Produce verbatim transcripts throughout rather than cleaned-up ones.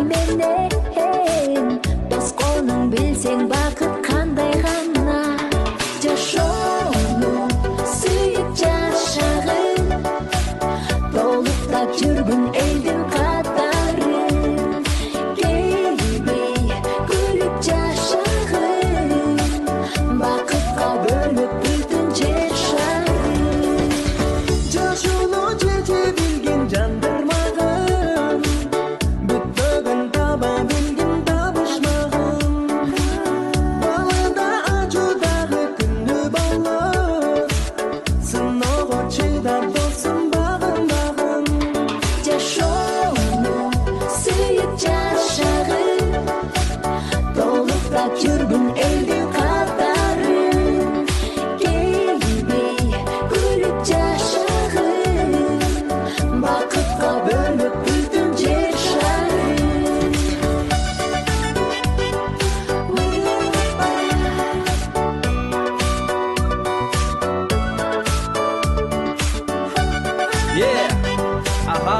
менен тосконуң билсең бакыт кандай гана жашоону сүйүп жашагын толуктап жүргүн элдин катарын келбей күлүп жашагын бакытка бөлүп бүтүн жер шарын жашоону жете билген жандар магын бүтпөгөн таба билген табышмагын балада ачуудагы күндү болот сыноого чыдар досум багын багын жашоону сүйүп жашагын толуктап жүргүн элдин катарын келбей күлүп жашагын бакытка бөлүп бүтүн жер шарын Yeah. Aha.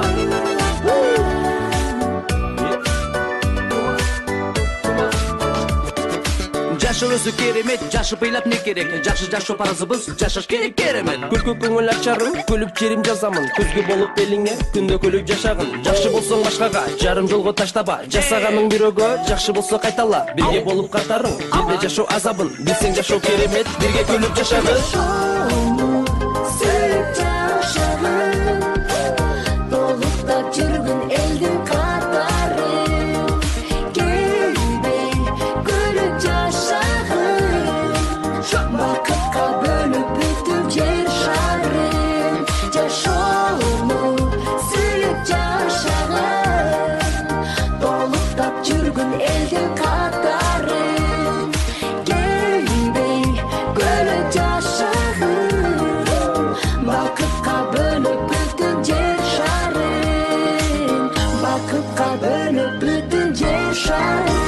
Жашоосу керемет, жашып ыйлап не керек? Жакшы жашоо парызыбыз, жашаш керек керемет. Күлкү көңүл ачарым, күлүп жерим жазамын. Көзгө болуп элиңе, күндө күлүп жашагын. Жакшы болсоң башкага, жарым жолго таштаба. Жасаганың бирөөгө, жакшы болсо кайтала. Бирге болуп катарың, бирге жашоо азабын. Билсең жашоо керемет, бирге күлүп жашагын. жашоону сүйүп жашагын толуктап жүргүн элдин катарын келбей күлүп жашагын бакытка бөлүп бүтүн жер шарын жашоону сүйүп жашагын толуктап жүргүн элдин катарын келбей күлүп жашагын бакытка бөлүп бүтүн жер шарын бакытка бөлүп бүтүн жер шарын